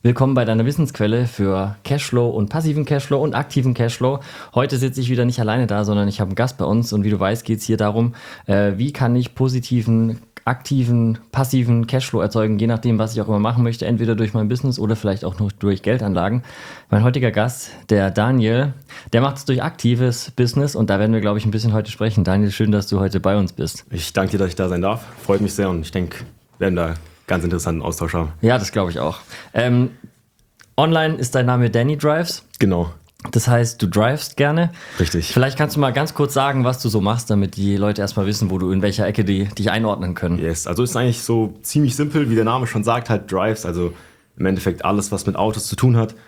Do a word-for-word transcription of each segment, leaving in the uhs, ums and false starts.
Willkommen bei deiner Wissensquelle für Cashflow und passiven Cashflow und aktiven Cashflow. Heute sitze ich wieder nicht alleine da, sondern ich habe einen Gast bei uns und wie du weißt, geht es hier darum, äh, wie kann ich positiven, aktiven, passiven Cashflow erzeugen, je nachdem, was ich auch immer machen möchte, entweder durch mein Business oder vielleicht auch noch durch Geldanlagen. Mein heutiger Gast, der Daniel, der macht es durch aktives Business und da werden wir, glaube ich, ein bisschen heute sprechen. Daniel, schön, dass du heute bei uns bist. Ich danke dir, dass ich da sein darf. Freut mich sehr und ich denke, wir werden da ganz interessanten Austausch haben. Ja, das glaube ich auch. Ähm, online ist dein Name Danny Drives. Genau. Das heißt, du drivest gerne. Richtig. Vielleicht kannst du mal ganz kurz sagen, was du so machst, damit die Leute erstmal wissen, wo du in welcher Ecke die dich einordnen können. Yes, also ist eigentlich so ziemlich simpel, wie der Name schon sagt, halt Drives, also im Endeffekt alles, was mit Autos zu tun hat.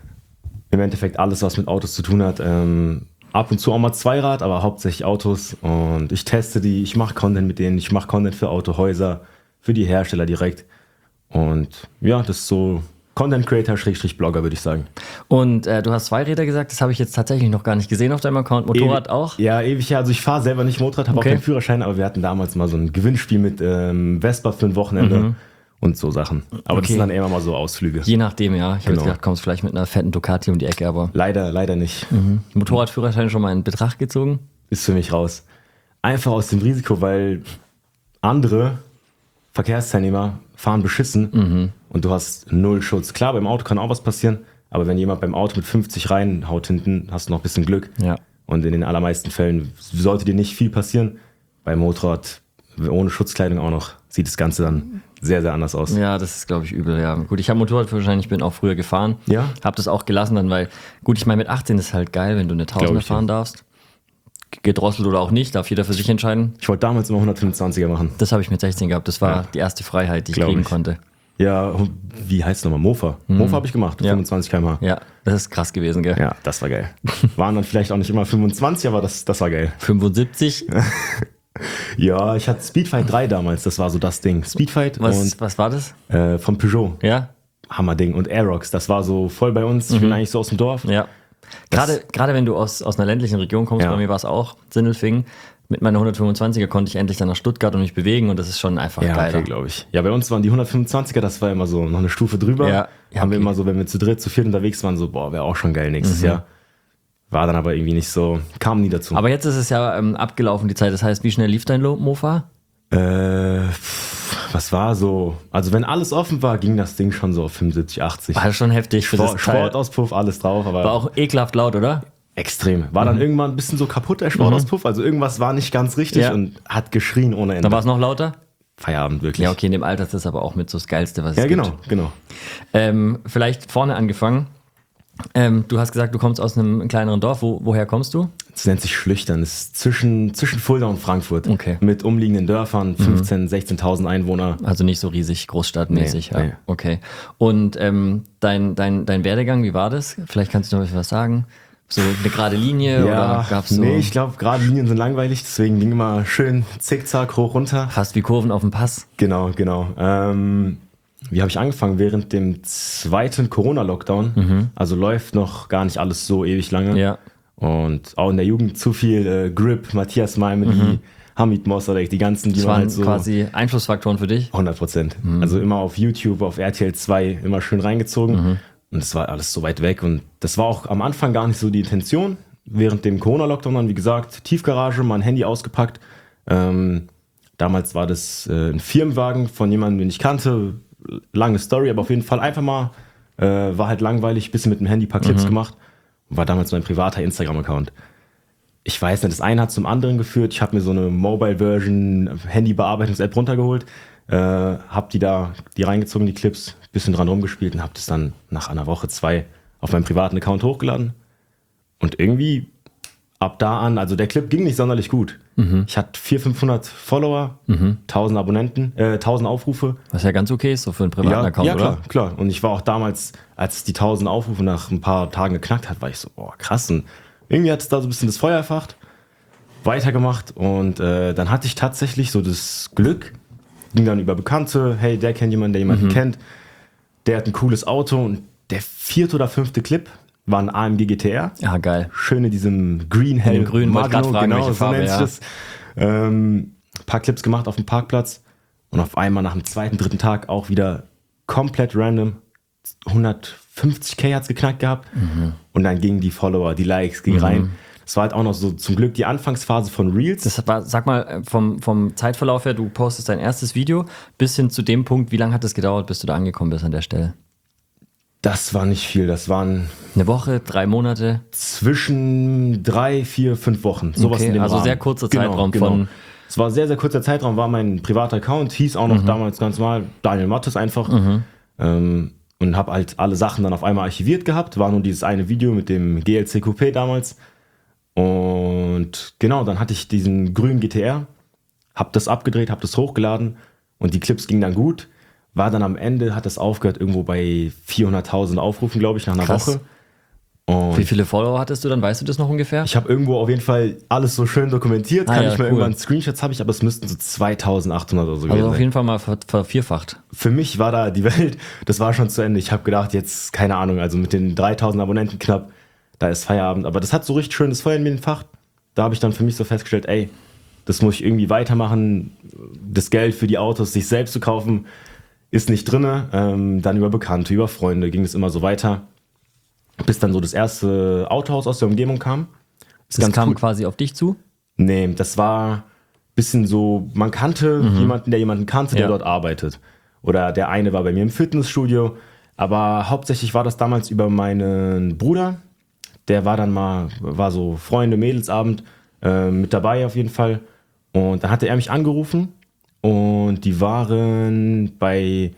Im Endeffekt alles, was mit Autos zu tun hat. Ähm, ab und zu auch mal Zweirad, aber hauptsächlich Autos und ich teste die, ich mache Content mit denen, ich mache Content für Autohäuser, für die Hersteller direkt und ja, das ist so Content Creator, Schrägstrich Blogger, würde ich sagen. Und äh, du hast Zweiräder gesagt, das habe ich jetzt tatsächlich noch gar nicht gesehen auf deinem Account. Motorrad Ewi- auch? Ja, ewig her. Also ich fahre selber nicht Motorrad, habe Okay. auch keinen Führerschein, aber wir hatten damals mal so ein Gewinnspiel mit ähm, Vespa für ein Wochenende Mhm. und so Sachen. Aber das Okay. sind dann immer mal so Ausflüge. Je nachdem, ja. Ich habe Genau. jetzt gedacht, kommst vielleicht mit einer fetten Ducati um die Ecke, aber Leider, leider nicht. mhm. Motorradführerschein schon mal in Betracht gezogen? Ist für mich raus. Einfach aus dem Risiko, weil andere Verkehrsteilnehmer fahren beschissen Mhm. und du hast null Schutz. Klar, beim Auto kann auch was passieren, aber wenn jemand beim Auto mit fünfzig reinhaut hinten, hast du noch ein bisschen Glück. Ja. Und in den allermeisten Fällen sollte dir nicht viel passieren. Beim Motorrad ohne Schutzkleidung auch noch sieht das Ganze dann sehr, sehr anders aus. Ja, das ist, glaube ich, übel, ja. Gut, ich habe Motorradführerschein, ich bin auch früher gefahren. Ja? Habe das auch gelassen dann, weil, gut, ich meine, mit achtzehn ist halt geil, wenn du eine Tausender Glaub ich, fahren ja. darfst. Gedrosselt oder auch nicht, darf jeder für sich entscheiden. Ich wollte damals immer hundertfünfundzwanziger machen. Das habe ich mit sechzehn gehabt. Das war Ja. die erste Freiheit, die ich Glaub kriegen ich. konnte. Ja, wie heißt es nochmal? Mofa. Mofa habe ich gemacht, Ja. fünfundzwanzig Kilometer pro Stunde. Ja, das ist krass gewesen, gell? Ja, das war geil. Waren dann vielleicht auch nicht immer fünfundzwanzig, aber das, das war geil. fünfundsiebzig. Ja, ich hatte Speedfight drei damals, das war so das Ding. Speedfight Was, was war das? und äh, von Peugeot. Ja? Hammerding. Und Aerox, das war so voll bei uns. Ich bin eigentlich so aus dem Dorf. Ja. Gerade, gerade wenn du aus, aus einer ländlichen Region kommst, Ja. bei mir war es auch Sindelfingen, mit meiner hundertfünfundzwanziger konnte ich endlich dann nach Stuttgart und mich bewegen und das ist schon einfach Ja, geil. okay, glaube ich. Ja, bei uns waren die hundertfünfundzwanziger, das war immer so noch eine Stufe drüber. Ja, ja, Haben wir okay. immer so, wenn wir zu dritt, zu viert unterwegs waren, so, boah, wäre auch schon geil nächstes Jahr. War dann aber irgendwie nicht so, kam nie dazu. Aber jetzt ist es ja ähm, abgelaufen, die Zeit. Das heißt, wie schnell lief dein Lo- Mofa? äh, pff, was war so? Also, wenn alles offen war, ging das Ding schon so auf fünfundsiebzig, achtzig. War schon heftig für Sport, das Teil. Sportauspuff, alles drauf, aber War auch ekelhaft laut, oder? extrem. War dann irgendwann ein bisschen so kaputt, der Sportauspuff. Also, irgendwas war nicht ganz richtig Ja. und hat geschrien ohne Ende. Da war es noch lauter? Feierabend, wirklich. Ja, okay, in dem Alter ist das aber auch mit so das Geilste, was es Ja, gibt. genau, genau. Ähm, vielleicht vorne angefangen. Ähm, du hast gesagt, du kommst aus einem kleineren Dorf. Wo, woher kommst du? Das nennt sich Schlüchtern. Das ist zwischen, zwischen Fulda und Frankfurt. Okay. Mit umliegenden Dörfern, fünfzehntausend, sechzehntausend Einwohner. Also nicht so riesig großstadtmäßig. Nee, ja. nee. Okay. Und ähm, dein, dein, dein Werdegang, wie war das? Vielleicht kannst du noch was sagen. So eine gerade Linie oder gab's so nee, ich glaube, gerade Linien sind langweilig, deswegen ging immer schön zickzack hoch runter. fast wie Kurven auf dem Pass? Genau, genau. Ähm, wie habe ich angefangen? Während dem zweiten Corona-Lockdown. Also läuft noch gar nicht alles so ewig lange. Ja. Und auch in der Jugend zu viel äh, Grip, Matthias Malmedy, Hamid Mossadegh, die ganzen, die Das man waren halt so... quasi Einflussfaktoren für dich? hundert Prozent. Also immer auf YouTube, auf R T L zwei immer schön reingezogen. Und es war alles so weit weg. Und das war auch am Anfang gar nicht so die Intention. Während dem Corona-Lockdown dann, wie gesagt, Tiefgarage, mein Handy ausgepackt. Ähm, damals war das äh, ein Firmenwagen von jemandem, den ich kannte. Lange Story, aber auf jeden Fall einfach mal, äh, war halt langweilig, bisschen mit dem Handy ein paar Clips gemacht. War damals mein privater Instagram-Account. Ich weiß nicht, das eine hat zum anderen geführt. Ich habe mir so eine Mobile-Version Handy-Bearbeitungs-App runtergeholt, äh, habe die da, die reingezogen, die Clips, bisschen dran rumgespielt und habe das dann nach einer Woche, zwei auf meinem privaten Account hochgeladen. Und irgendwie ab da an, also der Clip ging nicht sonderlich gut. Ich hatte vierhundert, fünfhundert Follower, tausend Abonnenten, äh, tausend Aufrufe. Was ja ganz okay ist, so für einen privaten Ja, Account, ja klar, oder? klar. Und ich war auch damals, als es die tausend Aufrufe nach ein paar Tagen geknackt hat, war ich so, boah, krass. Und irgendwie hat es da so ein bisschen das Feuer erfacht, weitergemacht und äh, dann hatte ich tatsächlich so das Glück, ging dann über Bekannte, hey, der kennt jemanden, der jemanden kennt, der hat ein cooles Auto und der vierte oder fünfte Clip war ein A M G G T R. Ja, geil. Schön in diesem Green Hell. In dem Grün, wollte ich grad fragen, genau, welche so Farbe, nennt sich ja. das. Ähm, paar Clips gemacht auf dem Parkplatz und auf einmal nach dem zweiten, dritten Tag auch wieder komplett random hundertfünfzig K hat's geknackt gehabt. Mhm. Und dann gingen die Follower, die Likes, gingen mhm. rein. Das war halt auch noch so zum Glück die Anfangsphase von Reels. Das war, sag mal, vom, vom Zeitverlauf her, du postest dein erstes Video bis hin zu dem Punkt, wie lange hat es gedauert, bis du da angekommen bist an der Stelle? Das war nicht viel, das waren... Eine Woche, drei Monate? Zwischen drei, vier, fünf Wochen, sowas okay, in dem also Rahmen. sehr kurzer genau, Zeitraum genau. von... Es war ein sehr, sehr kurzer Zeitraum, war mein privater Account, hieß auch noch mhm. damals ganz normal Daniel Mattes einfach. Mhm. Ähm, und habe halt alle Sachen dann auf einmal archiviert gehabt, war nur dieses eine Video mit dem G L C Coupé damals. Und genau, dann hatte ich diesen grünen G T R, hab das abgedreht, hab das hochgeladen und die Clips gingen dann gut. War dann am Ende, hat das aufgehört irgendwo bei vierhunderttausend Aufrufen, glaube ich, nach einer Krass. Woche. Und wie viele Follower hattest du dann? Weißt du das noch ungefähr? ich habe irgendwo auf jeden Fall alles so schön dokumentiert. Ah, Kann ja, ich mal cool. irgendwann Screenshots habe ich, aber es müssten so zweitausendachthundert oder so Also gewesen auf sein. jeden Fall mal ver- vervierfacht. Für mich war da die Welt, das war schon zu Ende. Ich habe gedacht, jetzt, keine Ahnung, also mit den dreitausend Abonnenten knapp, da ist Feierabend. Aber das hat so richtig schön das Feuer in mir entfacht. Da habe ich dann für mich so festgestellt, ey, das muss ich irgendwie weitermachen. Das Geld für die Autos, sich selbst zu kaufen, ist nicht drin. Ähm, dann über Bekannte, über Freunde ging es immer so weiter. Bis dann so das erste Autohaus aus der Umgebung kam. Das, das kam cool. quasi auf dich zu? Nee, das war ein bisschen so, man kannte mhm. jemanden, der jemanden kannte, der ja. dort arbeitet. Oder der eine war bei mir im Fitnessstudio. Aber hauptsächlich war das damals über meinen Bruder. Der war dann mal, war so Freunde, Mädelsabend äh, mit dabei auf jeden Fall. Und dann hatte er mich angerufen und die waren bei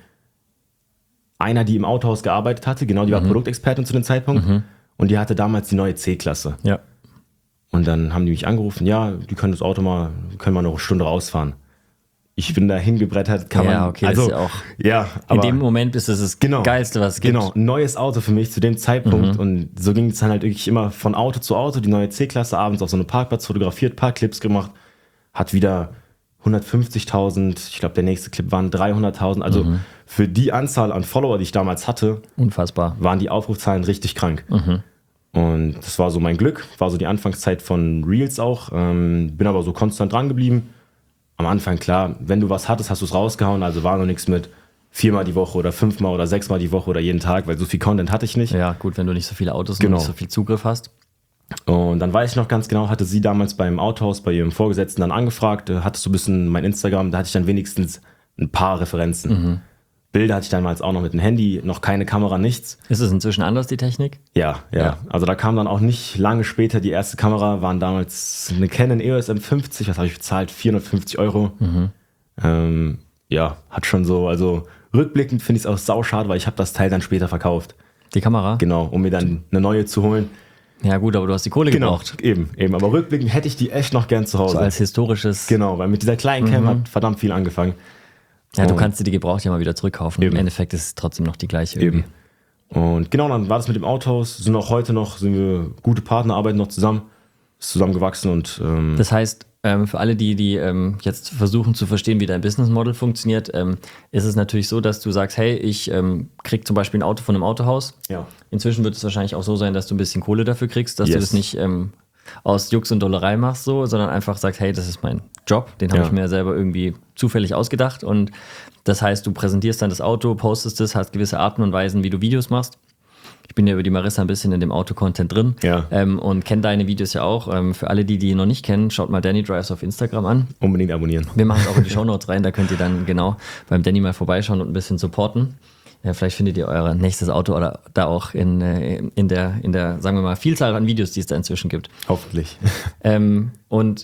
einer, die im Autohaus gearbeitet hatte, genau, die war mhm. Produktexpertin zu dem Zeitpunkt mhm. und die hatte damals die neue C-Klasse. Ja. Und dann haben die mich angerufen, ja, die können das Auto mal, können wir noch eine Stunde rausfahren. Ich bin da hingebrettert, kann ja, man... okay, also, das ist ja auch... Ja, aber in dem Moment ist das das genau, Geilste, was es gibt. Genau, ein neues Auto für mich zu dem Zeitpunkt Mhm. und so ging es dann halt wirklich immer von Auto zu Auto, die neue C-Klasse, abends auf so einem Parkplatz fotografiert, paar Clips gemacht, hat wieder hundertfünfzigtausend, ich glaube der nächste Clip waren dreihunderttausend, also mhm. für die Anzahl an Follower, die ich damals hatte, unfassbar, waren die Aufrufzahlen richtig krank. Mhm. Und das war so mein Glück, war so die Anfangszeit von Reels auch, ähm, bin aber so konstant dran geblieben. Am Anfang, klar, wenn du was hattest, hast du es rausgehauen, also war noch nichts mit viermal die Woche oder fünfmal oder sechsmal die Woche oder jeden Tag, weil so viel Content hatte ich nicht. Ja, gut, wenn du nicht so viele Autos genau. und nicht so viel Zugriff hast. Und dann weiß ich noch ganz genau, hatte sie damals beim Autohaus bei ihrem Vorgesetzten dann angefragt, hattest du ein bisschen mein Instagram, da hatte ich dann wenigstens ein paar Referenzen. Mhm. Bilder hatte ich damals auch noch mit dem Handy, noch keine Kamera, nichts. Ist es inzwischen anders, die Technik? Ja, ja, ja. Also da kam dann auch nicht lange später die erste Kamera, waren damals eine Canon E O S M fünfzig, was habe ich bezahlt? vierhundertfünfzig Euro. Mhm. Ähm, ja, hat schon so, also rückblickend finde ich es auch sauschade, weil ich habe das Teil dann später verkauft. Die Kamera? Genau, um mir dann eine neue zu holen. Ja gut, aber du hast die Kohle genau, gebraucht. Eben, eben. Aber rückblickend hätte ich die echt noch gern zu Hause. So als historisches... Genau, weil mit dieser kleinen Cam Mhm. hat verdammt viel angefangen. Ja, du Und kannst dir die gebraucht ja mal wieder zurückkaufen. Eben. Im Endeffekt ist es trotzdem noch die gleiche irgendwie. Eben. Und genau, dann war das mit dem Autohaus. Sind auch heute noch, sind wir gute Partner, arbeiten noch zusammen. Ist zusammengewachsen und... Ähm, das heißt, ähm, für alle, die, die ähm, jetzt versuchen zu verstehen, wie dein Business Model funktioniert, ähm, ist es natürlich so, dass du sagst, hey, ich ähm, krieg zum Beispiel ein Auto von einem Autohaus. Ja. Inzwischen wird es wahrscheinlich auch so sein, dass du ein bisschen Kohle dafür kriegst, dass Yes. du das nicht ähm, aus Jux und Dollerei machst, so, sondern einfach sagst, hey, das ist mein Job, den habe Ja. ich mir selber irgendwie zufällig ausgedacht. Und das heißt, du präsentierst dann das Auto, postest es, hast gewisse Arten und Weisen, wie du Videos machst. Ich bin ja über die Marissa ein bisschen in dem Auto-Content drin Ja. ähm, und kenne deine Videos ja auch. Ähm, für alle, die die noch nicht kennen, schaut mal Danny Drives auf Instagram an. Unbedingt abonnieren. Wir machen es auch in die Shownotes rein, da könnt ihr dann genau beim Danny mal vorbeischauen und ein bisschen supporten. Ja, vielleicht findet ihr euer nächstes Auto oder da auch in, äh, in, der, in der, sagen wir mal, Vielzahl an Videos, die es da inzwischen gibt. Hoffentlich. Ähm, und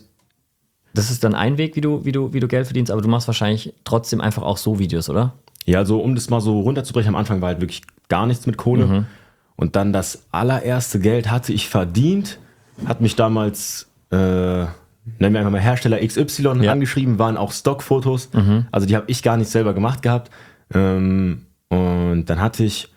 das ist dann ein Weg, wie du, wie du, wie du Geld verdienst, aber du machst wahrscheinlich trotzdem einfach auch so Videos, oder? Ja, also um das mal so runterzubrechen, am Anfang war halt wirklich gar nichts mit Kohle. Mhm. Und dann das allererste Geld hatte ich verdient, hat mich damals, äh, nennen wir einfach mal Hersteller X Y Ja. angeschrieben, waren auch Stockfotos. Mhm. Also die habe ich gar nicht selber gemacht gehabt. Ähm, und dann hatte ich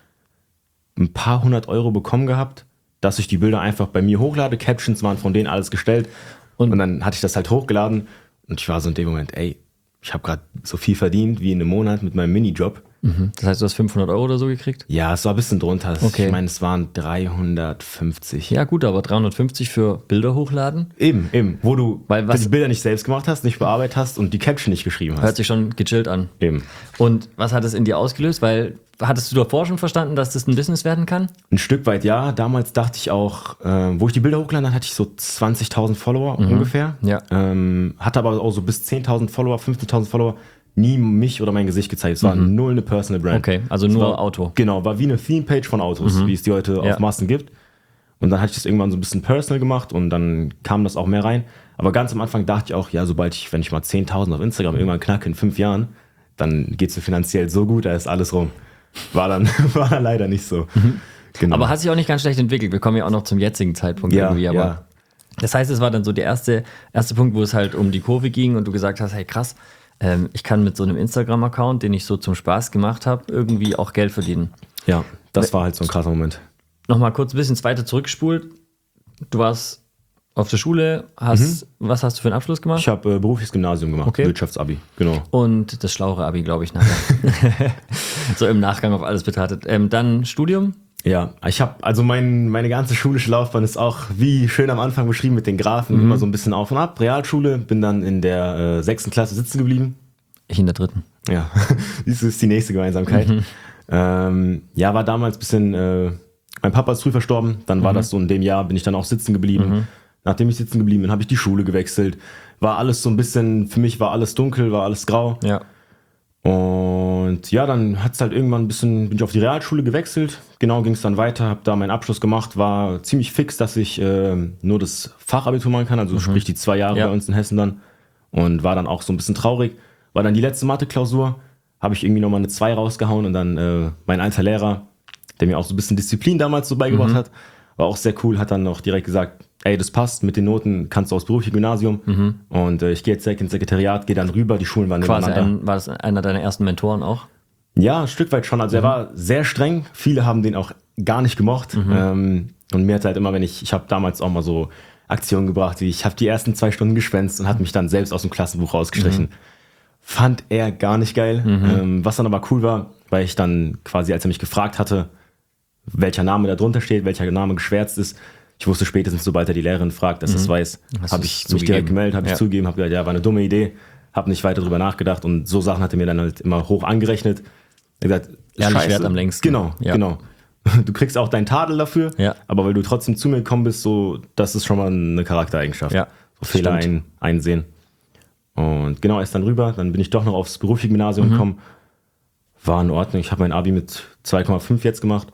ein paar hundert Euro bekommen gehabt, dass ich die Bilder einfach bei mir hochlade. Captions waren von denen alles gestellt. Und, und dann hatte ich das halt hochgeladen. Und ich war so in dem Moment, ey, ich habe gerade so viel verdient wie in einem Monat mit meinem Minijob. Mhm. Das heißt, du hast fünfhundert Euro oder so gekriegt? Ja, es war ein bisschen drunter. Okay. Ich meine, es waren dreihundertfünfzig. Ja gut, aber dreihundertfünfzig für Bilder hochladen? Eben, eben. Wo du Weil was- die Bilder nicht selbst gemacht hast, nicht bearbeitet hast und die Caption nicht geschrieben hast. Hört sich schon gechillt an. Eben. Und was hat es in dir ausgelöst? Weil, hattest du davor schon verstanden, dass das ein Business werden kann? Ein Stück weit ja. Damals dachte ich auch, äh, wo ich die Bilder hochgeladen habe, hatte ich so zwanzigtausend Follower ungefähr. Ja. Ähm, hatte aber auch so bis zehntausend Follower, fünfzehntausend Follower. Nie mich oder mein Gesicht gezeigt. Es war null eine Personal Brand. Okay, also Es nur war, Auto. Genau, war wie eine Theme-Page von Autos, wie es die heute Ja. auf Massen gibt. Und dann hatte ich das irgendwann so ein bisschen personal gemacht und dann kam das auch mehr rein. Aber ganz am Anfang dachte ich auch, ja, sobald ich, wenn ich mal zehntausend auf Instagram irgendwann knacke in fünf Jahren, dann geht es mir finanziell so gut, da ist alles rum. War dann, war dann leider nicht so. Genau. Aber hat sich auch nicht ganz schlecht entwickelt. Wir kommen ja auch noch zum jetzigen Zeitpunkt ja, irgendwie. Aber ja. das heißt, es war dann so der erste, erste Punkt, wo es halt um die Kurve ging und du gesagt hast, hey krass, ähm, ich kann mit so einem Instagram-Account, den ich so zum Spaß gemacht habe, irgendwie auch Geld verdienen. Ja, das war halt so ein krasser Moment. Nochmal kurz ein bisschen weiter zurückgespult. Du warst auf der Schule, hast, was hast du für einen Abschluss gemacht? Ich habe äh, berufliches Gymnasium gemacht, Okay. Wirtschaftsabi, genau. Und das schlauere Abi, glaube ich, nachher. So im Nachgang auf alles betrachtet. Ähm, dann Studium. Ja, ich habe, also mein, meine ganze schulische Laufbahn ist auch, wie schön am Anfang beschrieben, mit den Graphen, immer so ein bisschen auf und ab. Realschule, bin dann in der äh, sechsten Klasse sitzen geblieben. Ich in der dritten. Ja, das ist die nächste Gemeinsamkeit. Ähm, ja, war damals ein bisschen, äh, mein Papa ist früh verstorben, dann war das so in dem Jahr, bin ich dann auch sitzen geblieben. Nachdem ich sitzen geblieben bin, habe ich die Schule gewechselt. War alles so ein bisschen, für mich war alles dunkel, war alles grau. Ja. Und ja, dann hat es halt irgendwann ein bisschen, bin ich auf die Realschule gewechselt. Genau, ging es dann weiter, habe da meinen Abschluss gemacht, war ziemlich fix, dass ich äh, nur das Fachabitur machen kann, also sprich die zwei Jahre Ja. bei uns in Hessen dann. Und war dann auch so ein bisschen traurig. War dann die letzte Mathe-Klausur, habe ich irgendwie nochmal eine zwei rausgehauen und dann äh, mein alter Lehrer, der mir auch so ein bisschen Disziplin damals so beigebracht hat, war auch sehr cool, hat dann noch direkt gesagt, ey, das passt, mit den Noten kannst du aufs berufliche Gymnasium und äh, ich gehe jetzt direkt ins Sekretariat, gehe dann rüber, die Schulen waren Quasi nebeneinander. ein, war das einer deiner ersten Mentoren auch? Ja, ein Stück weit schon. Also er war sehr streng. Viele haben den auch gar nicht gemocht. Ähm, und mir hat halt immer, wenn ich, ich habe damals auch mal so Aktionen gebracht, wie ich habe die ersten zwei Stunden geschwänzt und hat mich dann selbst aus dem Klassenbuch rausgestrichen. Fand er gar nicht geil. Ähm, was dann aber cool war, weil ich dann quasi, als er mich gefragt hatte, welcher Name da drunter steht, welcher Name geschwärzt ist, ich wusste spätestens, sobald er die Lehrerin fragt, dass das weiß, Hast habe du's ich mich zugegeben? direkt gemeldet, habe Ja. ich zugegeben, habe gesagt, ja, war eine dumme Idee, habe nicht weiter drüber nachgedacht und so Sachen hat er mir dann halt immer hoch angerechnet. Er hat gesagt, Ehrlich Scheiße. wert am längsten. Genau, Ja. genau. Du kriegst auch deinen Tadel dafür, Ja. aber weil du trotzdem zu mir gekommen bist, so, das ist schon mal eine Charaktereigenschaft. Ja, So Fehler ein, einsehen. Und genau, erst dann rüber, dann bin ich doch noch aufs berufliche Gymnasium gekommen. War in Ordnung. Ich habe mein Abi mit zwei Komma fünf jetzt gemacht.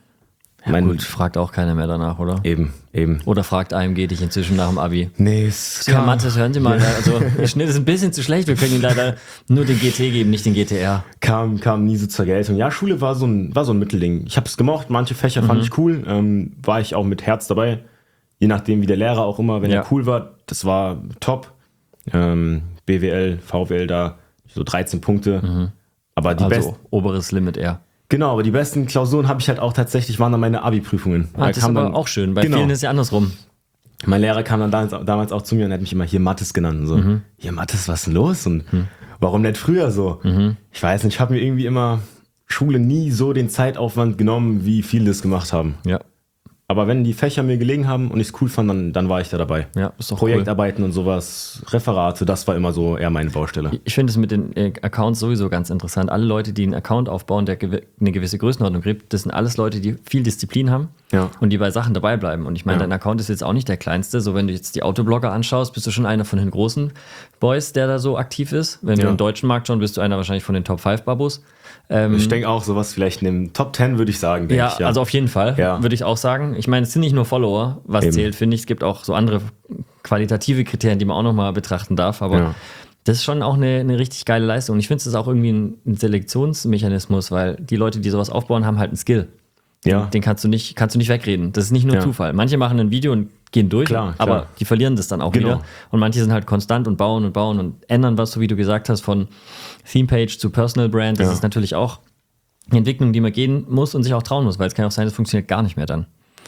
Ja, mein, gut, fragt auch keiner mehr danach, oder? Eben, eben. Oder fragt A M G dich inzwischen nach dem Abi? Nee, es Ja, Mathis, hören Sie mal, also der Schnitt ist ein bisschen zu schlecht, wir können Ihnen leider nur den G T geben, nicht den G T R. kam, kam nie so zur Geltung. Ja, Schule war so ein, war so ein Mittelding. Ich habe es gemocht, manche Fächer fand ich cool, ähm, war ich auch mit Herz dabei. Je nachdem, wie der Lehrer auch immer, wenn Ja. er cool war, das war top. Ähm, B W L, V W L da, so dreizehn Punkte. Aber die besten, Also oberes Limit eher. genau, aber die besten Klausuren habe ich halt auch tatsächlich, waren dann meine Abi-Prüfungen. Ah, das ist kam aber dann, auch schön, bei genau. vielen ist es ja andersrum. Mein Lehrer kam dann damals, damals auch zu mir und hat mich immer hier Mathis genannt. Und so, hier Mathis, was ist denn los? Und warum nicht früher so? Ich weiß nicht, ich habe mir irgendwie immer Schule nie so den Zeitaufwand genommen, wie viele das gemacht haben. Ja, Aber wenn die Fächer mir gelegen haben und ich es cool fand, dann, dann war ich da dabei. ja, ist doch Projektarbeiten und sowas, Referate, das war immer so eher meine Baustelle. Ich finde es mit den äh, Accounts sowieso ganz interessant. Alle Leute, die einen Account aufbauen, der gew eine gewisse Größenordnung gibt, das sind alles Leute, die viel Disziplin haben Ja. und die bei Sachen dabei bleiben. Und ich meine, Ja. dein Account ist jetzt auch nicht der kleinste. So, wenn du jetzt die Autoblogger anschaust, bist du schon einer von den großen Boys, der da so aktiv ist. Wenn Ja. wir im deutschen Markt schauen, bist du einer wahrscheinlich von den Top fünf Babos. Ähm, Ich denke auch, sowas vielleicht in dem Top zehn würde ich sagen. denk ja, ich, ja, also auf jeden Fall, Ja. würde ich auch sagen. Ich meine, es sind nicht nur Follower, was Eben. zählt, finde ich. Es gibt auch so andere qualitative Kriterien, die man auch nochmal betrachten darf. Aber Ja. das ist schon auch eine, eine richtig geile Leistung. Und ich finde, es ist auch irgendwie ein, ein Selektionsmechanismus, weil die Leute, die sowas aufbauen, haben halt einen Skill. Ja. Den kannst du nicht, kannst du nicht wegreden. Das ist nicht nur Ja. Zufall. Manche machen ein Video und gehen durch, Klar, aber klar. die verlieren das dann auch Genau. wieder. Und manche sind halt konstant und bauen und bauen und ändern was, so wie du gesagt hast, von Themepage zu Personal Brand. Das Ja. ist natürlich auch eine Entwicklung, die man gehen muss und sich auch trauen muss, weil es kann auch sein, das funktioniert gar nicht mehr dann,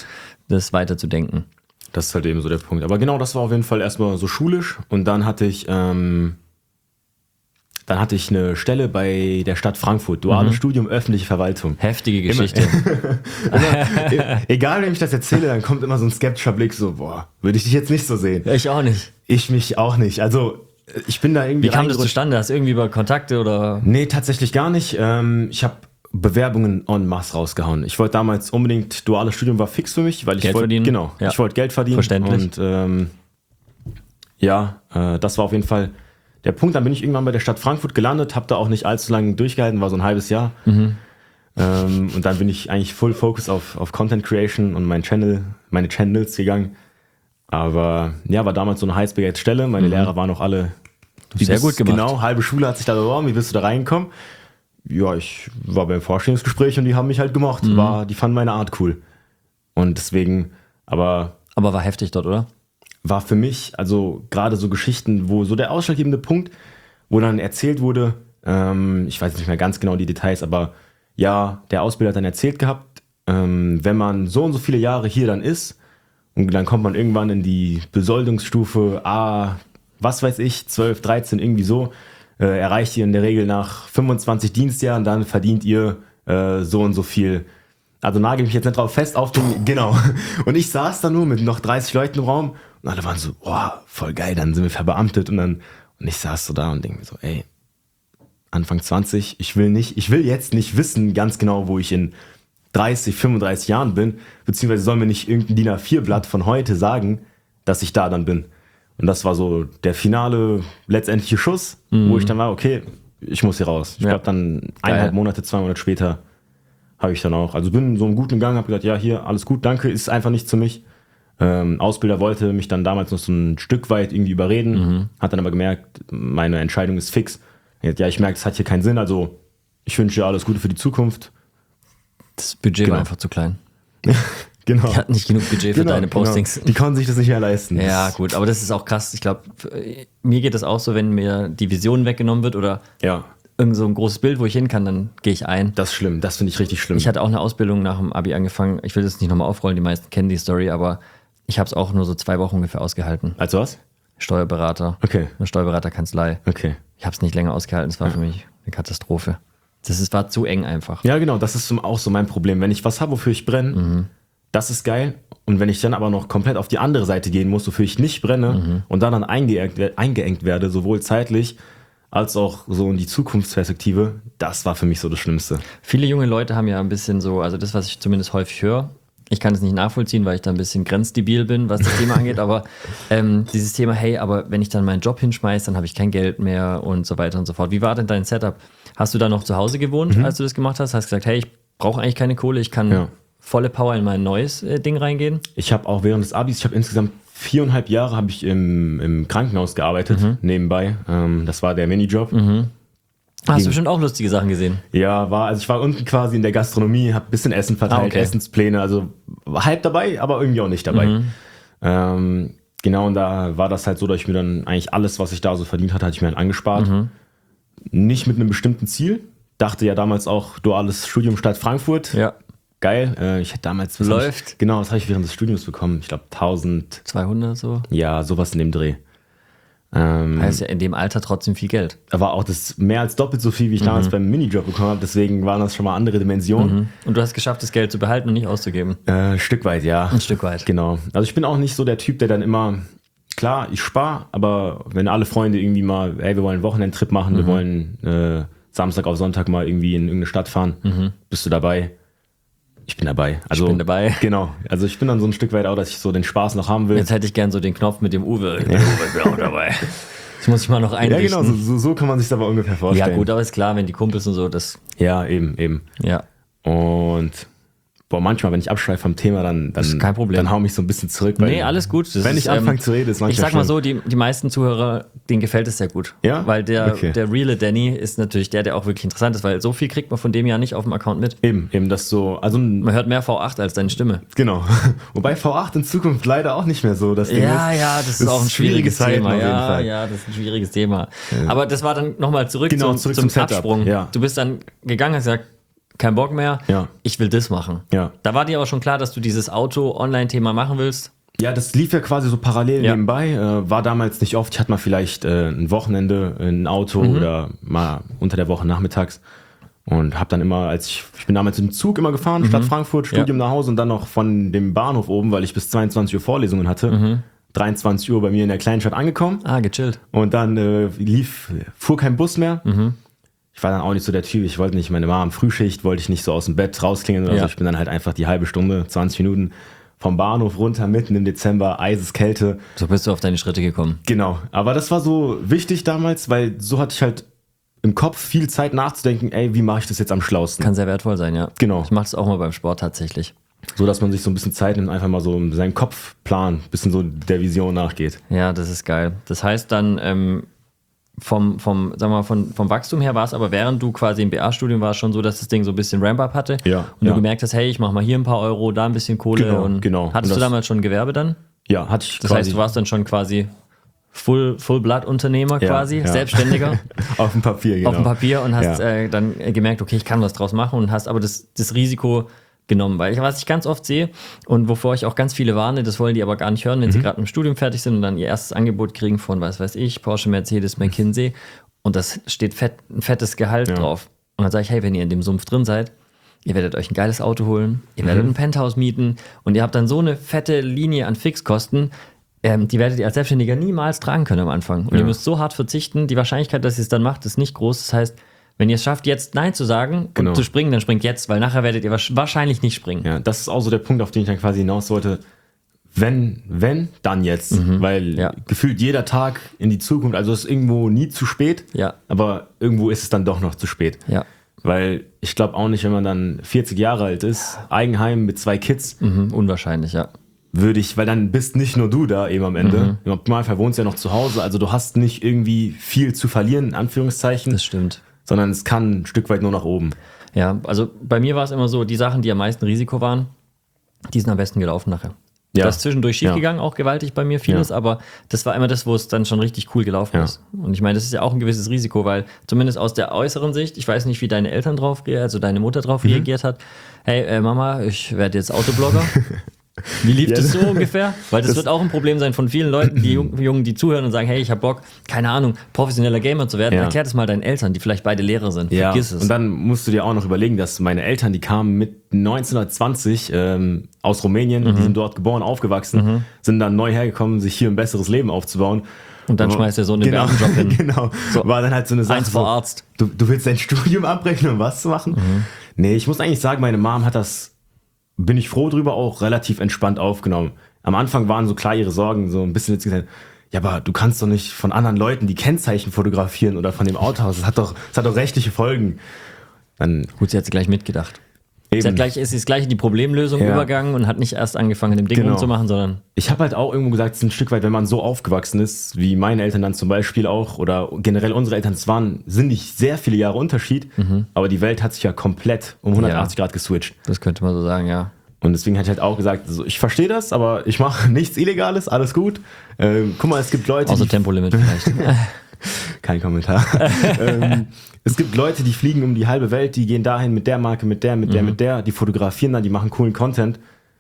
das weiterzudenken. Das ist halt eben so der Punkt. Aber genau, das war auf jeden Fall erstmal so schulisch. Und dann hatte ich ähm, dann hatte ich eine Stelle bei der Stadt Frankfurt, duales mhm. Studium öffentliche Verwaltung. Heftige Geschichte. Immer, egal, wenn ich das erzähle, dann kommt immer so ein skeptischer Blick, so, boah, würde ich dich jetzt nicht so sehen. Ich auch nicht. Ich mich auch nicht. Also, ich bin da irgendwie. Wie kam das zustande? Hast du irgendwie über Kontakte oder? Nee, tatsächlich gar nicht. Ähm, ich habe Bewerbungen en masse rausgehauen. Ich wollte damals unbedingt, duales Studium war fix für mich, weil ich Geld wollte, verdienen. Genau, ja. ich wollte Geld verdienen. Verständlich. Und ähm, ja, äh, das war auf jeden Fall der Punkt. Dann bin ich irgendwann bei der Stadt Frankfurt gelandet, habe da auch nicht allzu lange durchgehalten, war so ein halbes Jahr. Mhm. Ähm, und dann bin ich eigentlich full focus auf, auf Content Creation und mein Channel, meine Channels gegangen. Aber ja, war damals so eine heiß begehrte Stelle. Meine mhm. Lehrer waren auch alle sehr gut gemacht. Genau, halbe Schule hat sich da beworben. Wie bist du da reingekommen? Ja, ich war beim Vorstellungsgespräch und die haben mich halt gemocht. Mhm. War, die fanden meine Art cool. Und deswegen, aber... Aber war heftig dort, oder? War für mich, also gerade so Geschichten, wo so der ausschlaggebende Punkt, wo dann erzählt wurde, ähm, ich weiß nicht mehr ganz genau die Details, aber ja, der Ausbilder hat dann erzählt gehabt, ähm, wenn man so und so viele Jahre hier dann ist und dann kommt man irgendwann in die Besoldungsstufe A, was weiß ich, zwölf, dreizehn, irgendwie so, Äh, erreicht ihr in der Regel nach fünfundzwanzig Dienstjahren, dann verdient ihr äh, so und so viel. Also nagel mich jetzt nicht drauf fest auf den, genau. Und ich saß da nur mit noch dreißig Leuten im Raum und alle waren so, boah, voll geil, dann sind wir verbeamtet und dann, und ich saß so da und denke mir so, ey, Anfang zwanzig, ich will nicht, ich will jetzt nicht wissen ganz genau, wo ich in dreißig, fünfunddreißig Jahren bin, beziehungsweise soll mir nicht irgendein D I N A vier Blatt von heute sagen, dass ich da dann bin. Und das war so der finale, letztendliche Schuss, mhm. wo ich dann war, okay, ich muss hier raus. Ich ja. glaube dann eineinhalb Geil. Monate, zwei Monate später habe ich dann auch, also bin so einen guten Gang, habe gesagt, ja hier, alles gut, danke, ist einfach nichts für mich. Ähm, Ausbilder wollte mich dann damals noch so ein Stück weit irgendwie überreden, mhm. hat dann aber gemerkt, meine Entscheidung ist fix. Ja, ich merke, es hat hier keinen Sinn, also ich wünsche dir alles Gute für die Zukunft. Das Budget genau. war einfach zu klein. Genau. Die hatten nicht genug Budget für genau, deine Postings. Genau. Die konnten sich das nicht mehr leisten. Ja, gut, aber das ist auch krass. Ich glaube, mir geht das auch so, wenn mir die Vision weggenommen wird oder ja. irgend so ein großes Bild, wo ich hin kann, dann gehe ich ein. Das ist schlimm, das finde ich richtig schlimm. Ich hatte auch eine Ausbildung nach dem Abi angefangen. Ich will das nicht nochmal aufrollen, die meisten kennen die Story, aber ich habe es auch nur so zwei Wochen ungefähr ausgehalten. Als was? Steuerberater. Okay. Eine Steuerberaterkanzlei. Okay. Ich habe es nicht länger ausgehalten, es war ja. für mich eine Katastrophe. Das ist, war zu eng einfach. Ja, genau, das ist auch so mein Problem. Wenn ich was habe, wofür ich brenne, mhm. das ist geil. Und wenn ich dann aber noch komplett auf die andere Seite gehen muss, wofür ich nicht brenne mhm. und dann, dann eingeengt, eingeengt werde, sowohl zeitlich als auch so in die Zukunftsperspektive, das war für mich so das Schlimmste. Viele junge Leute haben ja ein bisschen so, also das, was ich zumindest häufig höre, ich kann es nicht nachvollziehen, weil ich da ein bisschen grenzdebil bin, was das Thema angeht, aber ähm, dieses Thema, hey, aber wenn ich dann meinen Job hinschmeiße, dann habe ich kein Geld mehr und so weiter und so fort. Wie war denn dein Setup? Hast du da noch zu Hause gewohnt, mhm. als du das gemacht hast? Hast gesagt, hey, ich brauche eigentlich keine Kohle, ich kann ja. volle Power in mein neues äh, Ding reingehen? Ich habe auch während des Abis, ich habe insgesamt viereinhalb Jahre habe ich im, im Krankenhaus gearbeitet, mhm. nebenbei. Ähm, das war der Minijob. Mhm. Hast du bestimmt auch lustige Sachen gesehen? Ja, war, also ich war unten quasi in der Gastronomie, habe ein bisschen Essen verteilt, ah, okay. Essenspläne, also halb dabei, aber irgendwie auch nicht dabei. Mhm. Ähm, genau, und da war das halt so, dass ich mir dann eigentlich alles, was ich da so verdient hatte, hatte ich mir dann angespart. Mhm. Nicht mit einem bestimmten Ziel. Dachte ja damals auch, duales Studium Stadt Frankfurt. Ja. Geil. Äh, ich hätte damals... Läuft. Ich, genau, das habe ich während des Studiums bekommen. Ich glaube tausendzweihundert so? Ja, sowas in dem Dreh. Ähm, heißt ja in dem Alter trotzdem viel Geld. Aber auch das mehr als doppelt so viel, wie ich mhm. damals beim Minijob bekommen habe. Deswegen waren das schon mal andere Dimensionen. Mhm. Und du hast geschafft, das Geld zu behalten und nicht auszugeben? Äh, ein Stück weit, ja. Ein Stück weit. Genau. Also ich bin auch nicht so der Typ, der dann immer... Klar, ich spare, aber wenn alle Freunde irgendwie mal, ey, wir wollen einen Wochenendtrip machen, mhm. wir wollen äh, Samstag auf Sonntag mal irgendwie in irgendeine Stadt fahren, mhm. bist du dabei? Ich bin dabei. Also, ich bin dabei. Genau. Also ich bin dann so ein Stück weit auch, dass ich so den Spaß noch haben will. Jetzt hätte ich gern so den Knopf mit dem Uwe. Ich bin Uwe auch dabei. Das muss ich mal noch einrichten. Ja, genau. So, so kann man sich das aber ungefähr vorstellen. Ja gut, aber ist klar, wenn die Kumpels und so, das... Ja, eben, eben. Ja. Und... Boah, manchmal, wenn ich abschweife vom Thema, dann, dann, kein Problem. dann hau mich so ein bisschen zurück. Weil, nee, alles gut. Das wenn ist, ich anfange ähm, zu reden, ist manchmal ich sag mal schlimm. so, die, die meisten Zuhörer, denen gefällt es sehr gut. Ja? Weil der, okay. der reale Danny ist natürlich der, der auch wirklich interessant ist, weil so viel kriegt man von dem ja nicht auf dem Account mit. Eben, eben das so. Also man hört mehr V acht als deine Stimme. Genau. Wobei V acht in Zukunft leider auch nicht mehr so das Ding ja, ist. Ja, das ist das auch ein schwieriges Zeiten Thema. auf jeden Ja, Fall. ja, das ist ein schwieriges Thema. Ja. Aber das war dann nochmal zurück, genau, zum, zurück zum, zum Absprung. Ja. Du bist dann gegangen, hast gesagt, kein Bock mehr, ja. ich will das machen. Ja. Da war dir aber schon klar, dass du dieses Auto-Online-Thema machen willst? Ja, das lief ja quasi so parallel Ja. nebenbei. Äh, war damals nicht oft. Ich hatte mal vielleicht äh, ein Wochenende ein Auto Mhm. oder mal unter der Woche nachmittags. Und habe dann immer, als ich, ich bin damals im Zug immer gefahren, Stadt Frankfurt, Studium nach Hause und dann noch von dem Bahnhof oben, weil ich bis zweiundzwanzig Uhr Vorlesungen hatte, dreiundzwanzig Uhr bei mir in der Kleinstadt angekommen. Ah, gechillt. Und dann äh, lief, fuhr kein Bus mehr. Ich war dann auch nicht so der Typ, ich wollte nicht, meine Mama am Frühschicht, wollte ich nicht so aus dem Bett rausklingeln oder Ja. so. Ich bin dann halt einfach die halbe Stunde, zwanzig Minuten vom Bahnhof runter, mitten im Dezember, Eiseskälte. So bist du auf deine Schritte gekommen. Genau, aber das war so wichtig damals, weil so hatte ich halt im Kopf viel Zeit nachzudenken, ey, wie mache ich das jetzt am schlausten? Kann sehr wertvoll sein, ja. Genau. Ich mache das auch mal beim Sport tatsächlich. So, dass man sich so ein bisschen Zeit nimmt, einfach mal so seinen Kopfplan, ein bisschen so der Vision nachgeht. Ja, das ist geil. Das heißt dann, ähm, vom, vom, sagen wir mal, von, vom Wachstum her war es aber, während du quasi im B A-Studium warst, schon so, dass das Ding so ein bisschen Ramp-up hatte. Ja, Und ja. du gemerkt hast, hey, ich mache mal hier ein paar Euro, da ein bisschen Kohle. Genau, und genau. Hattest Und du das- damals schon ein Gewerbe dann? Ja, hatte ich Das quasi heißt, du warst dann schon quasi Full, Full-Blood-Unternehmer Ja, quasi, ja. Selbstständiger auf dem Papier, genau. auf dem Papier und hast Ja. äh, dann gemerkt, okay, ich kann was draus machen und hast aber das, das Risiko genommen. Weil ich, was ich ganz oft sehe und wovor ich auch ganz viele warne, das wollen die aber gar nicht hören, wenn Mhm. sie gerade im Studium fertig sind und dann ihr erstes Angebot kriegen von, was weiß ich, Porsche, Mercedes, McKinsey und das steht fett, ein fettes Gehalt Ja. drauf. Und dann sage ich, hey, wenn ihr in dem Sumpf drin seid, ihr werdet euch ein geiles Auto holen, ihr Mhm. werdet ein Penthouse mieten und ihr habt dann so eine fette Linie an Fixkosten, ähm, die werdet ihr als Selbstständiger niemals tragen können am Anfang. Und Ja. ihr müsst so hart verzichten, die Wahrscheinlichkeit, dass ihr es dann macht, ist nicht groß. Das heißt, wenn ihr es schafft, jetzt Nein zu sagen Genau. und zu springen, dann springt jetzt, weil nachher werdet ihr wahrsch- wahrscheinlich nicht springen. Ja, das ist auch so der Punkt, auf den ich dann quasi hinaus wollte. Wenn, wenn, dann jetzt. Weil Ja. gefühlt jeder Tag in die Zukunft, also es ist irgendwo nie zu spät, Ja. aber irgendwo ist es dann doch noch zu spät. Ja. Weil ich glaube auch nicht, wenn man dann vierzig Jahre alt ist, Eigenheim mit zwei Kids, Mhm, unwahrscheinlich, ja. würde ich, weil dann bist nicht nur du da eben am Ende. Mhm. Im Optimalfall wohnst du ja noch zu Hause, also du hast nicht irgendwie viel zu verlieren, in Anführungszeichen, Das stimmt. sondern es kann ein Stück weit nur nach oben. Ja, also bei mir war es immer so, die Sachen, die am meisten Risiko waren, die sind am besten gelaufen nachher. Ja. Das ist zwischendurch schiefgegangen, auch gewaltig bei mir vieles, Ja. aber das war immer das, wo es dann schon richtig cool gelaufen Ja. ist. Und ich meine, das ist ja auch ein gewisses Risiko, weil zumindest aus der äußeren Sicht, ich weiß nicht, wie deine Eltern drauf, rea- also deine Mutter drauf Mhm. reagiert hat. Hey, äh, Mama, ich werde jetzt Autoblogger. Wie lief Ja. das so ungefähr? Weil das, Das- wird auch ein Problem sein von vielen Leuten, die Jungen, Jungen, die zuhören und sagen, hey, ich habe Bock, keine Ahnung, professioneller Gamer zu werden. Ja. Erklär das mal deinen Eltern, die vielleicht beide Lehrer sind. Ja, Vergiss es. und dann musst du dir auch noch überlegen, dass meine Eltern, die kamen mit neunzehnhundertzwanzig ähm, aus Rumänien, Mhm. die sind dort geboren, aufgewachsen, sind dann neu hergekommen, sich hier ein besseres Leben aufzubauen. Und dann Aber- schmeißt der Sohn den genau, Beamtenjob hin. genau. War dann halt so eine Sache. Eins vor so, Arzt. Du, du willst dein Studium abbrechen, um was zu machen? Mhm. Nee, ich muss eigentlich sagen, meine Mom hat das, bin ich froh drüber, auch relativ entspannt aufgenommen. Am Anfang waren so klar ihre Sorgen, so ein bisschen jetzt gesagt, ja, aber du kannst doch nicht von anderen Leuten die Kennzeichen fotografieren oder von dem Autohaus. Das hat doch, das hat doch rechtliche Folgen. Dann Gut, sie hat gleich mitgedacht. Sie hat eben. gleich, ist jetzt gleich in die Problemlösung Ja. übergegangen und hat nicht erst angefangen, dem Ding Genau. rumzumachen, sondern Ich habe halt auch irgendwo gesagt, es ist ein Stück weit, wenn man so aufgewachsen ist, wie meine Eltern dann zum Beispiel auch, oder generell unsere Eltern, es waren, sind nicht sehr viele Jahre Unterschied, aber die Welt hat sich ja komplett um hundertachtzig Grad geswitcht. das könnte man so sagen, ja. Und deswegen hat ich halt auch gesagt, also ich verstehe das, aber ich mache nichts Illegales, alles gut. Ähm, guck mal, es gibt Leute, Außer die, Tempolimit vielleicht. kein Kommentar. ähm, es gibt Leute, die fliegen um die halbe Welt, die gehen dahin mit der Marke, mit der, mit der, mit der, die fotografieren dann, die machen coolen Content.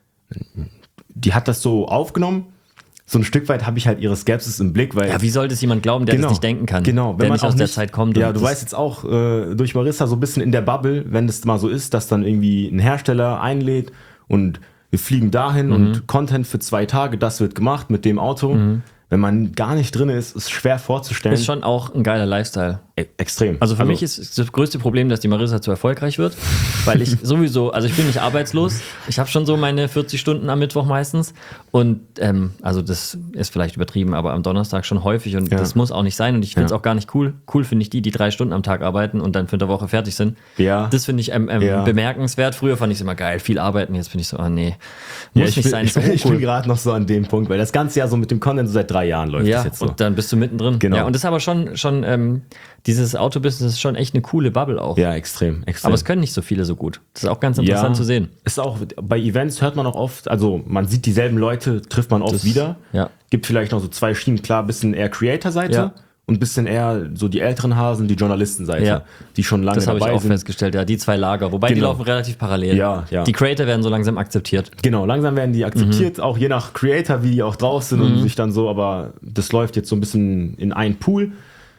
Die hat das so aufgenommen. So ein Stück weit habe ich halt ihre Skepsis im Blick, weil Ja, wie soll das jemand glauben, der das nicht denken kann? Genau, der nicht aus der Zeit kommt. Ja, und du das- weißt jetzt auch äh, durch Marissa so ein bisschen in der Bubble, wenn das mal so ist, dass dann irgendwie ein Hersteller einlädt und wir fliegen dahin Mhm. und Content für zwei Tage, das wird gemacht mit dem Auto. Wenn man gar nicht drin ist, ist schwer vorzustellen. ist schon auch ein geiler Lifestyle. E- extrem. Also für mich ist das größte Problem, dass die Marissa zu erfolgreich wird, weil ich sowieso, also ich bin nicht arbeitslos, ich habe schon so meine vierzig Stunden am Mittwoch meistens und ähm, also das ist vielleicht übertrieben, aber am Donnerstag schon häufig und Ja. das muss auch nicht sein und ich finde es Ja. auch gar nicht cool. Cool finde ich die, die drei Stunden am Tag arbeiten und dann für eine Woche fertig sind. Ja. Das finde ich ähm, ähm, Ja. bemerkenswert. Früher fand ich es immer geil, viel arbeiten, jetzt bin ich so, ah nee, muss ja, ich nicht bin, sein, ich ist bin, auch ich bin cool. gerade noch so an dem Punkt, weil das ganze Jahr so mit dem Content so seit drei Jahren läuft Ja, das jetzt so. und dann bist du mittendrin. Genau. Ja, und das ist aber schon, schon ähm, dieses Autobusiness ist schon echt eine coole Bubble auch. Ja, extrem, extrem. Aber es können nicht so viele so gut. Das ist auch ganz interessant zu sehen. Ist auch, bei Events hört man auch oft, also man sieht dieselben Leute, trifft man oft Das- wieder. ja. Gibt vielleicht noch so zwei Schienen, klar, bisschen eher Creator-Seite Ja. und ein bisschen eher so die älteren Hasen, die Journalistenseite, Ja. die schon lange Das habe ich dabei auch sind. festgestellt, ja, die zwei Lager. Wobei die Genau. laufen relativ parallel. Ja, ja. Die Creator werden so langsam akzeptiert. Genau, langsam werden die akzeptiert, Mhm. auch je nach Creator, wie die auch drauf sind und sich dann so, aber das läuft jetzt so ein bisschen in einen Pool.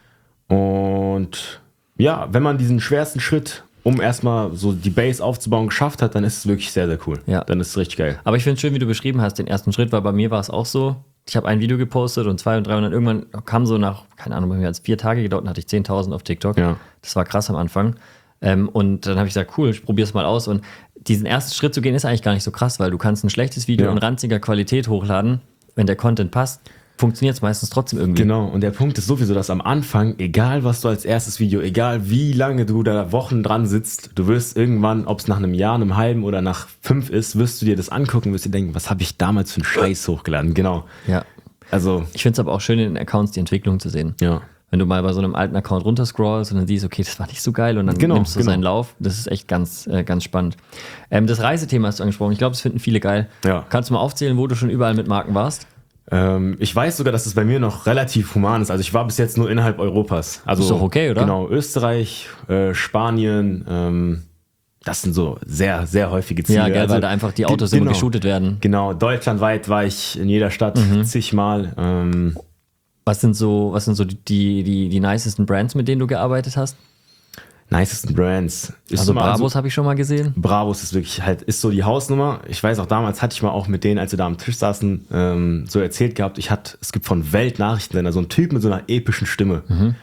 Und ja, wenn man diesen schwersten Schritt, um erstmal so die Base aufzubauen, geschafft hat, dann ist es wirklich sehr, sehr cool. Ja. Dann ist es richtig geil. Aber ich finde es schön, wie du beschrieben hast, den ersten Schritt, weil bei mir war es auch so. Ich habe ein Video gepostet und zwei und drei und dann irgendwann kam so nach, keine Ahnung, bei mir hat es vier Tage gedauert und hatte ich zehntausend auf TikTok. Ja. Das war krass am Anfang. Ähm, und dann habe ich gesagt, cool, ich probiere es mal aus. Und diesen ersten Schritt zu gehen, ist eigentlich gar nicht so krass, weil du kannst ein schlechtes Video Ja. in ranziger Qualität hochladen. Wenn der Content passt, funktioniert es meistens trotzdem irgendwie. Genau, und der Punkt ist sowieso, dass am Anfang, egal was du als erstes Video, egal wie lange du da Wochen dran sitzt, du wirst irgendwann, ob es nach einem Jahr, einem halben oder nach fünf ist, wirst du dir das angucken, wirst dir denken, was habe ich damals für einen Scheiß hochgeladen. Genau. Ja. Also, Ich finde es aber auch schön, in den Accounts die Entwicklung zu sehen. ja. Wenn du mal bei so einem alten Account runterscrollst und dann siehst, okay, das war nicht so geil und dann Genau, nimmst du genau. seinen Lauf, das ist echt ganz, äh, ganz spannend. Ähm, das Reisethema hast du angesprochen, ich glaube, das finden viele geil. Ja. Kannst du mal aufzählen, wo du schon überall mit Marken warst? Ähm, ich weiß sogar, dass es bei mir noch relativ human ist. Also ich war bis jetzt nur innerhalb Europas. Also, Ist doch okay, oder? Genau, Österreich, äh, Spanien, ähm, das sind so sehr, sehr häufige Ziele. Ja, geil, also, weil da einfach die ge- Autos immer genau. geshootet werden. Genau, deutschlandweit war ich in jeder Stadt Mhm. zigmal. Ähm, Was sind so, was sind so die, die, die, die nicesten Brands, mit denen du gearbeitet hast? nicesten Brands. Ist Also immer- Bravos habe ich schon mal gesehen. Bravos ist wirklich halt, ist so die Hausnummer. Ich weiß auch, damals hatte ich mal auch mit denen, als wir da am Tisch saßen, ähm, so erzählt gehabt, ich hatte, es gibt von Weltnachrichtensender so einen Typ mit so einer epischen Stimme,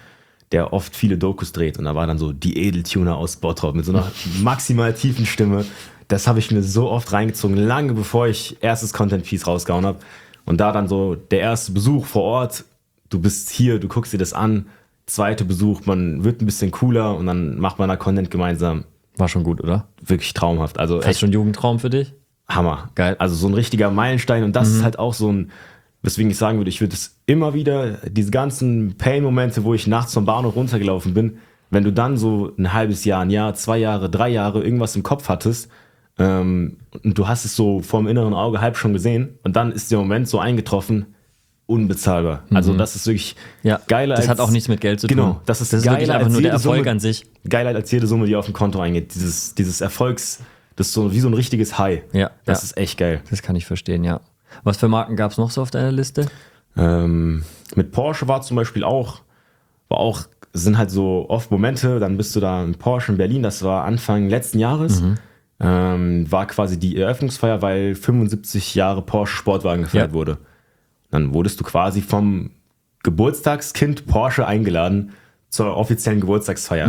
der oft viele Dokus dreht. Und da war dann so die Edeltuner aus Bottrop mit so einer maximal tiefen Stimme. Das habe ich mir so oft reingezogen, lange bevor ich erstes Content-Piece rausgehauen habe. Und da dann so der erste Besuch vor Ort, du bist hier, du guckst dir das an, zweite Besuch, man wird ein bisschen cooler und dann macht man da Content gemeinsam. War schon gut, oder? Wirklich traumhaft. Also Ist das echt schon ein Jugendtraum für dich? Hammer. Geil. Also so ein richtiger Meilenstein und das ist halt auch so ein, weswegen ich sagen würde, ich würde es immer wieder, diese ganzen Pain-Momente, wo ich nachts vom Bahnhof runtergelaufen bin, wenn du dann so ein halbes Jahr, ein Jahr, zwei Jahre, drei Jahre irgendwas im Kopf hattest ähm, und du hast es so vorm inneren Auge halb schon gesehen und dann ist der Moment so eingetroffen, unbezahlbar. Also das ist wirklich Ja, geiler das als... hat auch nichts mit Geld zu genau, tun. das ist, das ist wirklich geiler einfach als nur der jede Erfolg Summe, an sich. Geiler als jede Summe, die auf dem Konto eingeht. Dieses, dieses Erfolgs... Das ist so wie so ein richtiges High. Ja, Das ja. ist echt geil. Das kann ich verstehen, ja. Was für Marken gab es noch so auf deiner Liste? Ähm, mit Porsche war zum Beispiel auch, war auch, sind halt so oft Momente, dann bist du da in Porsche in Berlin, das war Anfang letzten Jahres, ähm, war quasi die Eröffnungsfeier, weil fünfundsiebzig Jahre Porsche Sportwagen gefeiert Ja. wurde. Dann wurdest du quasi vom Geburtstagskind Porsche eingeladen zur offiziellen Geburtstagsfeier.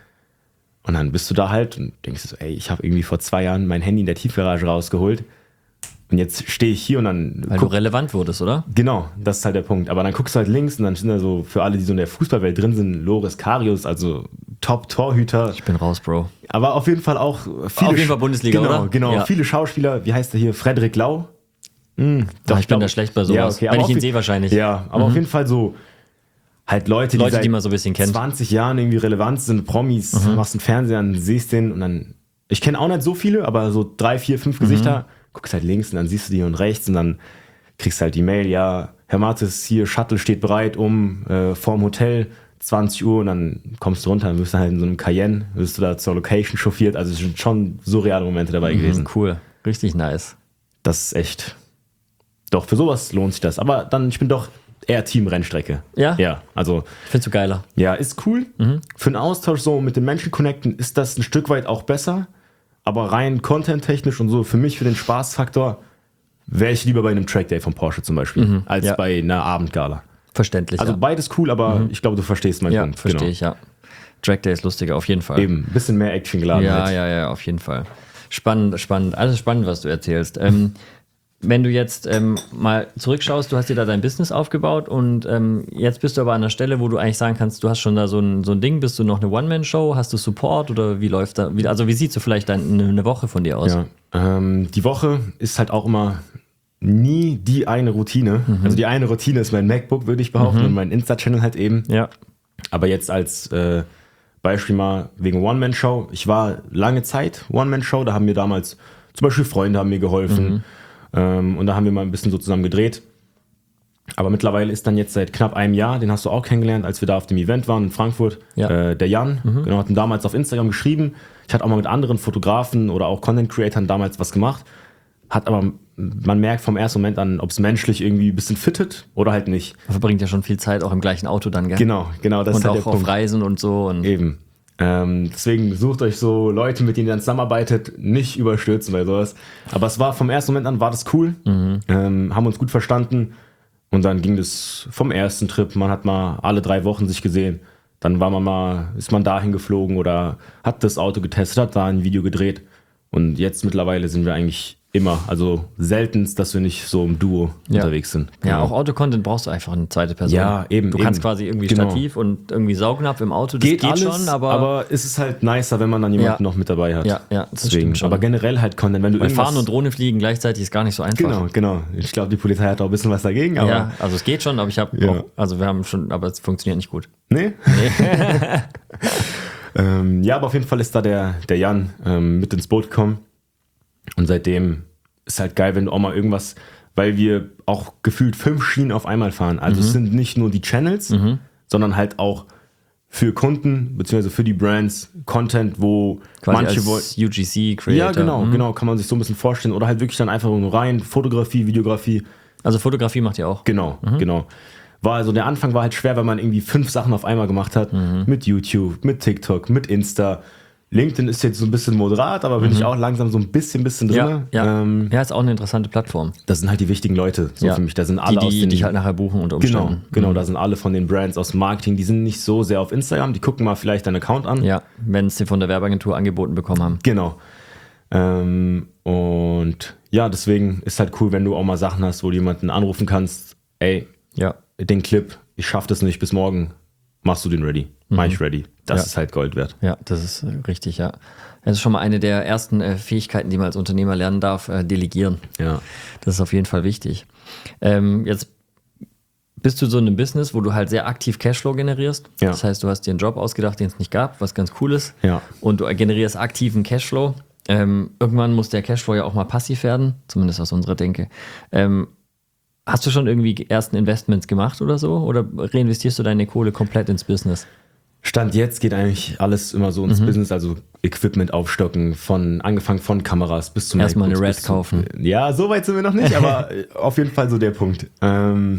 Und dann bist du da halt und denkst so, ey, ich habe irgendwie vor zwei Jahren mein Handy in der Tiefgarage rausgeholt und jetzt stehe ich hier und dann Weil guck, du relevant wurdest, oder? genau, das ist halt der Punkt. Aber dann guckst du halt links und dann sind da so, für alle, die so in der Fußballwelt drin sind, Loris Karius, also Top-Torhüter. Ich bin raus, Bro. Aber auf jeden Fall auch viele... Auf jeden Fall Bundesliga, genau, oder? Genau, Ja. viele Schauspieler. Wie heißt der hier? Frederik Lau? Hm, Doch, ich bin glaub- da schlecht bei sowas. Wenn aber ich auf ihn je- sehe, wahrscheinlich. Ja, aber auf jeden Fall so halt Leute, Leute, die, seit die man so ein bisschen kennt. zwanzig Jahren irgendwie relevant sind, Promis, machst einen Fernseher und siehst den und dann, ich kenne auch nicht so viele, aber so drei, vier, fünf Gesichter, guckst halt links und dann siehst du die und rechts und dann kriegst halt die Mail, ja, Herr Mattes, hier, Shuttle steht bereit um äh, vorm Hotel, zwanzig Uhr und dann kommst du runter, dann wirst du halt in so einem Cayenne, wirst du da zur Location chauffiert, also es sind schon surreale Momente dabei gewesen. Mhm, cool. Richtig nice. Das ist echt, doch, für sowas lohnt sich das, aber dann, ich bin doch eher Team Rennstrecke. Ja? Ja, also Ich find's so geiler. ja, ist cool. Für einen Austausch so mit den Menschen connecten ist das ein Stück weit auch besser. Aber rein content-technisch und so für mich, für den Spaßfaktor, wäre ich lieber bei einem Trackday von Porsche zum Beispiel, als ja. bei einer Abendgala. Verständlich, Also ja. beides cool, aber ich glaube, du verstehst meinen Ja, Punkt. verstehe ich, ja. Trackday ist lustiger, auf jeden Fall. Eben, ein bisschen mehr Action geladen. Ja, halt. ja, ja, auf jeden Fall. Spannend, spannend. Alles spannend, was du erzählst. Ähm, wenn du jetzt ähm, mal zurückschaust, du hast dir da dein Business aufgebaut und ähm, jetzt bist du aber an einer Stelle, wo du eigentlich sagen kannst, du hast schon da so ein, so ein Ding, bist du noch eine One-Man-Show, hast du Support oder wie läuft da, wie, also wie sieht so vielleicht dein, eine, eine Woche von dir aus? Ja, ähm, die Woche ist halt auch immer nie die eine Routine. Also die eine Routine ist mein MacBook, würde ich behaupten, und mein Insta-Channel halt eben. Ja. Aber jetzt als äh, Beispiel mal wegen One-Man-Show. Ich war lange Zeit One-Man-Show, da haben mir damals zum Beispiel Freunde haben mir geholfen. Ähm, und da haben wir mal ein bisschen so zusammen gedreht. Aber mittlerweile ist dann jetzt seit knapp einem Jahr, den hast du auch kennengelernt, als wir da auf dem Event waren in Frankfurt, Ja. äh, der Jan, Mhm. genau, hat ihn damals auf Instagram geschrieben. Ich hatte auch mal mit anderen Fotografen oder auch Content-Creatern damals was gemacht. Hat aber, man merkt vom ersten Moment an, ob es menschlich irgendwie ein bisschen fittet oder halt nicht. Man verbringt ja schon viel Zeit auch im gleichen Auto dann, gell? Genau, genau, das Und ist halt auch der auf Punkt. Reisen und so. Und Eben. Ähm, deswegen sucht euch so Leute, mit denen ihr dann zusammenarbeitet, nicht überstürzen bei sowas. Aber es war vom ersten Moment an, war das cool. Mhm. Ähm, haben uns gut verstanden. Und dann ging das vom ersten Trip. Man hat mal alle drei Wochen sich gesehen. Dann war man mal, ist man dahin geflogen oder hat das Auto getestet, hat da ein Video gedreht. Und jetzt mittlerweile sind wir eigentlich immer, also seltenst, dass wir nicht so im Duo Ja. unterwegs sind. Ja, Genau. auch Autocontent brauchst du einfach eine zweite Person. Ja, eben, Du kannst eben. quasi irgendwie Genau. Stativ und irgendwie Saugnapf im Auto, das geht, geht, alles, schon, aber, aber es ist halt nicer, wenn man dann jemanden Ja. noch mit dabei hat. ja, ja, das Deswegen. stimmt schon. Aber generell halt Content, wenn du Weil irgendwas... Fahren und Drohne fliegen gleichzeitig ist gar nicht so einfach. Genau, genau. Ich glaube, die Polizei hat auch ein bisschen was dagegen, aber... Ja, also es geht schon, aber ich habe Ja. auch, also wir haben schon, aber es funktioniert nicht gut. Nee? ähm, ja, aber auf jeden Fall ist da der, der Jan ähm, mit ins Boot gekommen. Und seitdem ist halt geil, wenn du auch mal irgendwas... Weil wir auch gefühlt fünf Schienen auf einmal fahren. Also Mhm. es sind nicht nur die Channels, sondern halt auch für Kunden, beziehungsweise für die Brands, Content, wo Quasi manche wollen... als U G C Creator. Ja, genau, Mhm. genau, kann man sich so ein bisschen vorstellen. Oder halt wirklich dann einfach nur rein, Fotografie, Videografie. Also Fotografie macht ihr auch. Genau, genau. War also der Anfang war halt schwer, weil man irgendwie fünf Sachen auf einmal gemacht hat. Mit YouTube, mit TikTok, mit Insta. LinkedIn ist jetzt so ein bisschen moderat, aber bin ich auch langsam so ein bisschen, bisschen drin. Ja, ja. Ähm, ja, ist auch eine interessante Plattform. das sind halt die wichtigen Leute, so Ja. für mich. Da sind Die, alle aus die den... dich halt nachher buchen unter genau, Umständen. genau, da sind alle von den Brands aus dem Marketing, die sind nicht so sehr auf Instagram, die gucken mal vielleicht deinen Account an. Ja, wenn sie von der Werbeagentur angeboten bekommen haben. Genau. Ähm, und ja, deswegen ist halt cool, wenn du auch mal Sachen hast, wo du jemanden anrufen kannst, ey, Ja, den Clip, ich schaff das nicht bis morgen, machst du den ready? Mach ich ready. Das Ja. ist halt Gold wert. ja, das ist äh, richtig, ja. Das ist schon mal eine der ersten äh, Fähigkeiten, die man als Unternehmer lernen darf, äh, delegieren. Ja. Das ist auf jeden Fall wichtig. Ähm, jetzt bist du so in einem Business, wo du halt sehr aktiv Cashflow generierst. Ja. Das heißt, du hast dir einen Job ausgedacht, den es nicht gab, was ganz cool ist. Ja. Und du generierst aktiven Cashflow. Ähm, irgendwann muss der Cashflow ja auch mal passiv werden, zumindest aus unserer Denke. Ähm, hast du schon irgendwie ersten Investments gemacht oder so? Oder reinvestierst du deine Kohle komplett ins Business? Stand jetzt geht eigentlich alles immer so ins Business, also Equipment aufstocken, von angefangen von Kameras bis zum Erstmal eine MacBooks Red bis zum- kaufen. Ja, so weit sind wir noch nicht, aber auf jeden Fall so der Punkt. Ähm,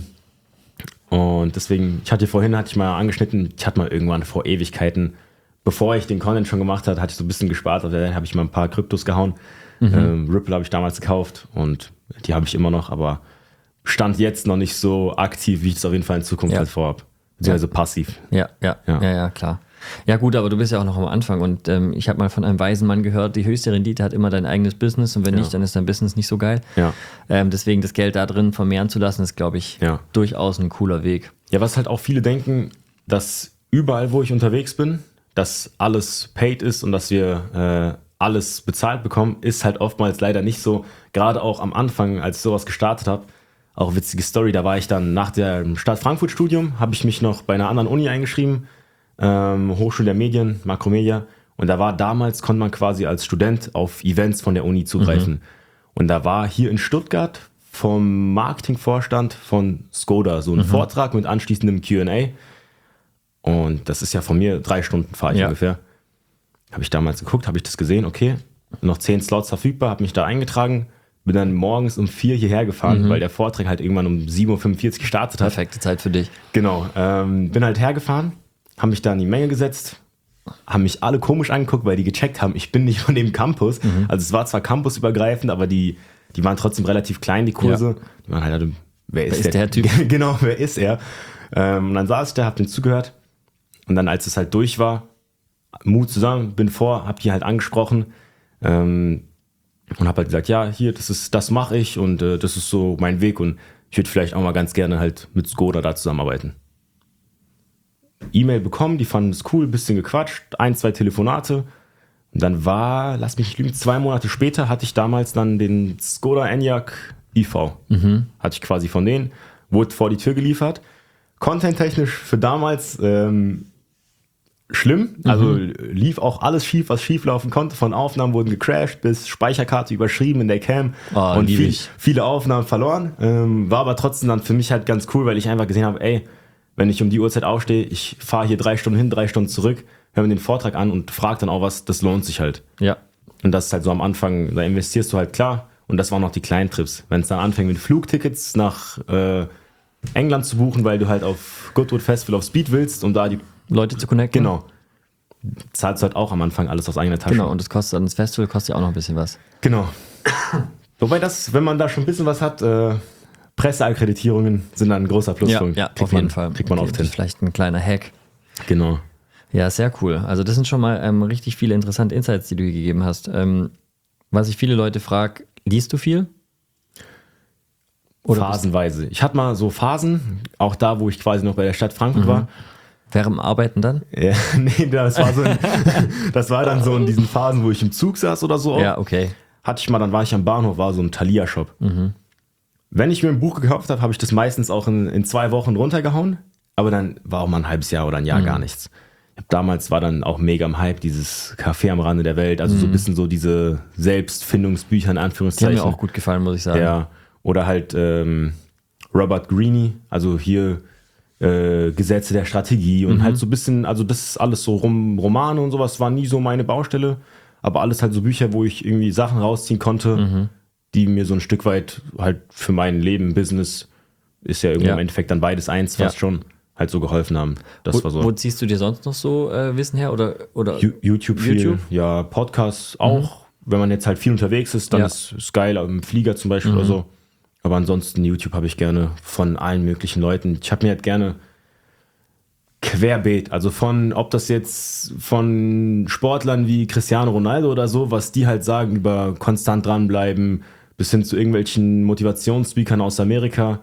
und deswegen, ich hatte vorhin, hatte ich mal angeschnitten, ich hatte mal irgendwann vor Ewigkeiten, bevor ich den Content schon gemacht hatte, hatte ich so ein bisschen gespart, also dann habe ich mal ein paar Kryptos gehauen. Ähm, Ripple habe ich damals gekauft und die habe ich immer noch, aber stand jetzt noch nicht so aktiv, wie ich es auf jeden Fall in Zukunft Ja. halt vorhab. Beziehungsweise passiv. Ja, ja, ja, Ja. ja, klar. Ja gut, aber du bist ja auch noch am Anfang und ähm, ich habe mal von einem weisen Mann gehört, die höchste Rendite hat immer dein eigenes Business und wenn Ja. nicht, dann ist dein Business nicht so geil. Ja. Ähm, deswegen das Geld da drin vermehren zu lassen, ist, glaube ich, Ja. durchaus ein cooler Weg. Ja, was halt auch viele denken, dass überall, wo ich unterwegs bin, dass alles paid ist und dass wir äh, alles bezahlt bekommen, ist halt oftmals leider nicht so. Gerade auch am Anfang, als ich sowas gestartet habe, auch witzige Story, da war ich dann nach dem Stadt Frankfurt Studium, habe ich mich noch bei einer anderen Uni eingeschrieben, ähm, Hochschule der Medien, Makromedia. Und da war damals, konnte man quasi als Student auf Events von der Uni zugreifen. Und da war hier in Stuttgart vom Marketingvorstand von Skoda so ein Vortrag mit anschließendem Q and A. Und das ist ja von mir drei Stunden fahre ich Ja. ungefähr. Habe ich damals geguckt, habe ich das gesehen, okay, noch zehn Slots verfügbar, habe mich da eingetragen, bin dann morgens um vier hierher gefahren, weil der Vortrag halt irgendwann um sieben Uhr fünfundvierzig gestartet hat. Perfekte Zeit für dich. Genau, ähm, bin halt hergefahren, haben mich da in die Menge gesetzt, haben mich alle komisch angeguckt, weil die gecheckt haben, ich bin nicht von dem Campus. Also es war zwar campusübergreifend, aber die, die waren trotzdem relativ klein, die Kurse. Ja. Die waren halt, wer ist, ist der Typ? Genau, wer ist er? Ähm, und dann saß ich da, hab denen zugehört. Und dann, als es halt durch war, Mut zusammen, bin vor, hab die halt angesprochen ähm, und hab halt gesagt, ja, hier, das ist, das mache ich und äh, das ist so mein Weg und ich würde vielleicht auch mal ganz gerne halt mit Skoda da zusammenarbeiten. E-Mail bekommen, die fanden es cool, bisschen gequatscht, ein, zwei Telefonate und dann war, lass mich nicht lügen, zwei Monate später hatte ich damals dann den Skoda Enyaq I V. Hatte ich quasi von denen, wurde vor die Tür geliefert. Content-technisch für damals ähm, schlimm. Also mhm. lief auch alles schief, was schief laufen konnte. Von Aufnahmen wurden gecrashed bis Speicherkarte überschrieben in der Cam oh, und viel, viele Aufnahmen verloren. Ähm, war aber trotzdem dann für mich halt ganz cool, weil ich einfach gesehen habe, ey, wenn ich um die Uhrzeit aufstehe, ich fahre hier drei Stunden hin, drei Stunden zurück, höre mir den Vortrag an und frage dann auch was, das lohnt sich halt. Ja. Und das ist halt so am Anfang, da investierst du halt klar. Und das waren noch die kleinen Trips. Wenn es dann anfängt mit Flugtickets nach äh, England zu buchen, weil du halt auf Goodwood Festival of Speed willst, um da die Leute zu connecten. Genau. Zahlst du halt auch am Anfang alles aus eigener Tasche. Genau, und das kostet dann, das Festival kostet ja auch noch ein bisschen was. Genau. Wobei das, wenn man da schon ein bisschen was hat, äh, Presseakkreditierungen sind dann ein großer Pluspunkt. Ja, ja kriegt auf man, jeden Fall. Kriegt man okay, oft das hin. ist vielleicht ein kleiner Hack. Genau. Ja, sehr cool. Also das sind schon mal ähm, richtig viele interessante Insights, die du hier gegeben hast. Ähm, was ich viele Leute frage, liest du viel? Oder phasenweise. Ich hatte mal so Phasen, auch da, wo ich quasi noch bei der Stadt Frankfurt mhm. war. Während dem Arbeiten dann? Ja, nee, das war, so ein, das war dann so in diesen Phasen, wo ich im Zug saß oder so. Ja, okay. Hatte ich mal, dann war ich am Bahnhof, war so ein Thalia-Shop. Mhm. Wenn ich mir ein Buch gekauft habe, habe ich das meistens auch in, in zwei Wochen runtergehauen. Aber dann war auch mal ein halbes Jahr oder ein Jahr mhm. gar nichts. Ich hab, damals war dann auch mega im Hype, dieses Café am Rande der Welt. Also mhm. so ein bisschen so diese Selbstfindungsbücher in Anführungszeichen. Die haben mir auch gut gefallen, muss ich sagen. Ja. Oder halt ähm, Robert Greene, also hier äh, Gesetze der Strategie und mhm. halt so ein bisschen, also das ist alles so rum, Romane und sowas, war nie so meine Baustelle, aber alles halt so Bücher, wo ich irgendwie Sachen rausziehen konnte, mhm. die mir so ein Stück weit halt für mein Leben, Business, ist ja irgendwie ja. im Endeffekt dann beides eins fast ja. schon, halt so geholfen haben. Das wo, war so. Wo ziehst du dir sonst noch so äh, Wissen her? Oder, oder YouTube viel, YouTube? Ja, Podcasts auch. Mhm. Wenn man jetzt halt viel unterwegs ist, dann ja. ist es geil, im Flieger zum Beispiel mhm. oder so. Aber ansonsten YouTube habe ich gerne von allen möglichen Leuten. Ich habe mir halt gerne querbeet, also von, ob das jetzt von Sportlern wie Cristiano Ronaldo oder so, was die halt sagen über konstant dranbleiben, bis hin zu irgendwelchen Motivationsspeakern aus Amerika.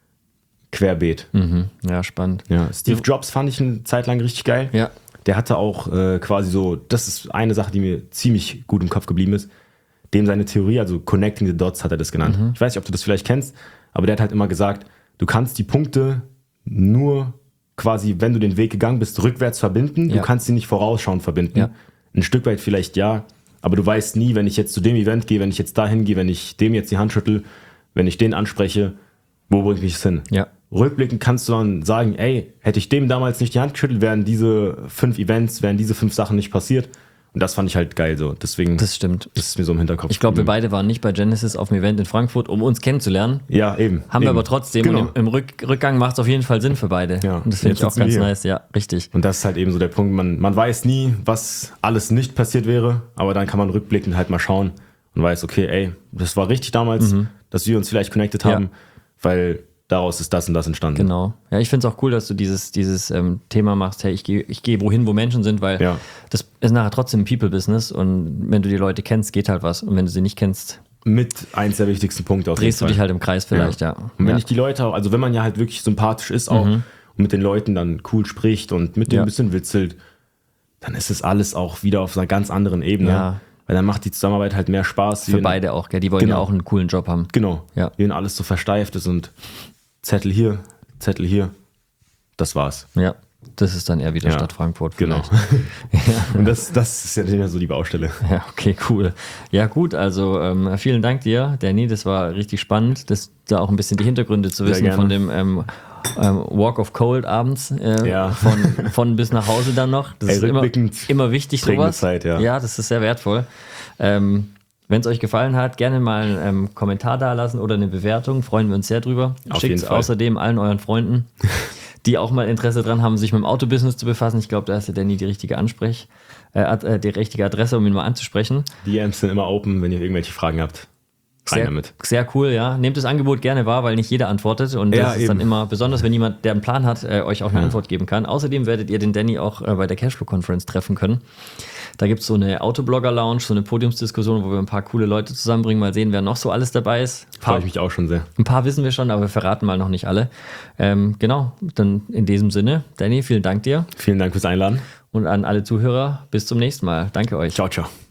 Querbeet. Mhm. Ja, spannend. Ja, Steve Jobs fand ich eine Zeit lang richtig geil. Ja. Der hatte auch äh, quasi so, das ist eine Sache, die mir ziemlich gut im Kopf geblieben ist. Dem seine Theorie, also Connecting the Dots hat er das genannt. Mhm. Ich weiß nicht, ob du das vielleicht kennst, aber der hat halt immer gesagt, du kannst die Punkte nur quasi, wenn du den Weg gegangen bist, rückwärts verbinden. Ja. Du kannst sie nicht vorausschauend verbinden. Ja. Ein Stück weit vielleicht ja, aber du weißt nie, wenn ich jetzt zu dem Event gehe, wenn ich jetzt dahin gehe, wenn ich dem jetzt die Hand schüttel, wenn ich den anspreche, wo bringt mich das hin? Ja. Rückblickend kannst du dann sagen, ey, hätte ich dem damals nicht die Hand geschüttelt, wären diese fünf Events, wären diese fünf Sachen nicht passiert. Und das fand ich halt geil so. Deswegen das stimmt. ist es mir so im Hinterkopf. Ich glaube, wir beide waren nicht bei Genesis auf dem Event in Frankfurt, um uns kennenzulernen. Ja, eben. Haben eben. wir aber trotzdem. Genau. Und im, im Rück, Rückgang macht es auf jeden Fall Sinn für beide. Ja. Und das finde ich auch ganz nice. Ja, richtig. Und das ist halt eben so der Punkt. Man, man weiß nie, was alles nicht passiert wäre, aber dann kann man rückblickend halt mal schauen und weiß, okay, ey, das war richtig damals, mhm. dass wir uns vielleicht connected haben, ja. weil daraus ist das und das entstanden. Genau. Ja, ich finde es auch cool, dass du dieses, dieses ähm, Thema machst, hey, ich gehe ich geh wohin, wo Menschen sind, weil ja. das ist nachher trotzdem ein People-Business und wenn du die Leute kennst, geht halt was. Und wenn du sie nicht kennst, mit eins der wichtigsten Punkte auf jeden drehst du Fall. dich halt im Kreis vielleicht, ja. ja. Und wenn ja. ich die Leute, also wenn man ja halt wirklich sympathisch ist auch mhm. und mit den Leuten dann cool spricht und mit denen ja. ein bisschen witzelt, dann ist es alles auch wieder auf einer ganz anderen Ebene. Ja. Weil dann macht die Zusammenarbeit halt mehr Spaß. Für beide auch, gell? Die wollen genau. ja auch einen coolen Job haben. Genau. Ja. Wenn alles so versteift ist und Zettel hier, Zettel hier. Das war's. Ja, das ist dann eher wieder ja, Stadt Frankfurt vielleicht. Genau. ja. Und das, das ist ja nicht mehr so die Baustelle. Ja, okay, cool. Ja gut, also ähm, vielen Dank dir, Danny. Das war richtig spannend, das, da auch ein bisschen die Hintergründe zu wissen von dem ähm, ähm, Walk of Cold abends. Äh, ja. von, von bis nach Hause dann noch. Das Ey, ist immer, immer wichtig, sowas. Zeit, ja. ja, das ist sehr wertvoll. Ähm, Wenn es euch gefallen hat, gerne mal einen ähm, Kommentar da lassen oder eine Bewertung. Freuen wir uns sehr drüber. Schickt es außerdem allen euren Freunden, die auch mal Interesse dran haben, sich mit dem Autobusiness zu befassen. Ich glaube, da ist der Danny die richtige Ansprech, äh, die richtige Adresse, um ihn mal anzusprechen. Die D Ms sind immer open, wenn ihr irgendwelche Fragen habt. Rein sehr, damit. Sehr cool, ja. Nehmt das Angebot gerne wahr, weil nicht jeder antwortet. Und das ja, ist eben. dann immer, besonders wenn jemand, der einen Plan hat, äh, euch auch eine ja. Antwort geben kann. Außerdem werdet ihr den Danny auch äh, bei der Cashflow-Conference treffen können. Da gibt es so eine Autoblogger-Lounge, so eine Podiumsdiskussion, wo wir ein paar coole Leute zusammenbringen. Mal sehen, wer noch so alles dabei ist. Freue ich mich auch schon sehr. Ein paar wissen wir schon, aber wir verraten mal noch nicht alle. Ähm, genau, dann in diesem Sinne, Danny, vielen Dank dir. Vielen Dank fürs Einladen. Und an alle Zuhörer, bis zum nächsten Mal. Danke euch. Ciao, ciao.